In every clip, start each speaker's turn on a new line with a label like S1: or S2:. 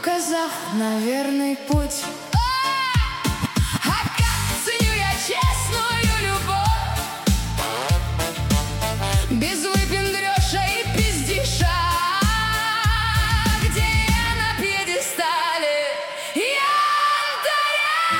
S1: указав на верный путь. А как ценю я честную любовь, без выпендрёша и пиздиша, где я на пьедестале янтаря.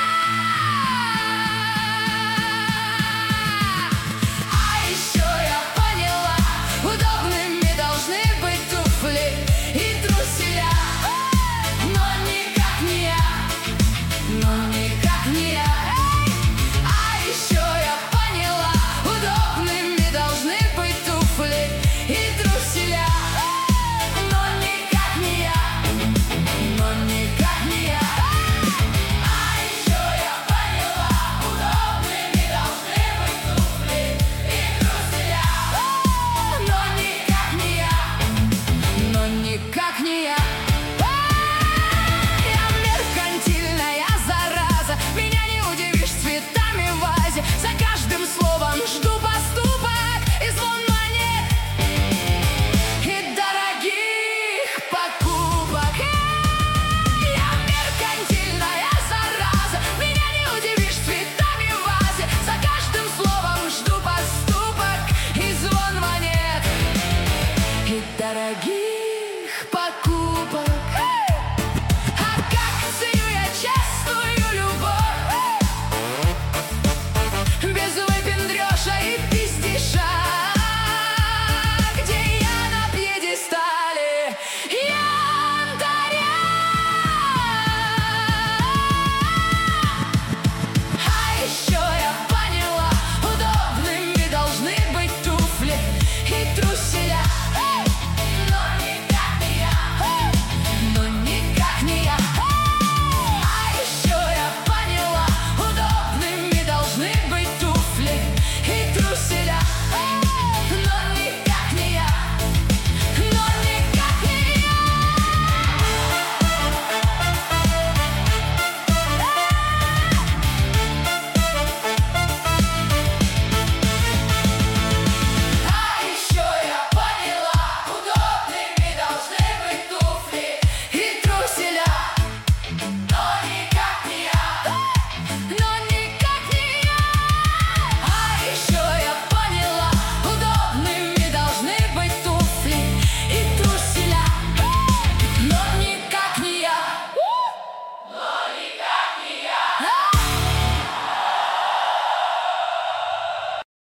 S1: А еще я поняла, удобными должны быть туфли и труселя. Но никак не я, но никак не я. А еще я поняла, удобными должны быть туфли и труселя. Но никак не я, но никак не я. А еще я поняла, удобными должны быть туфли и труселя. Но никак не я, но никак не я.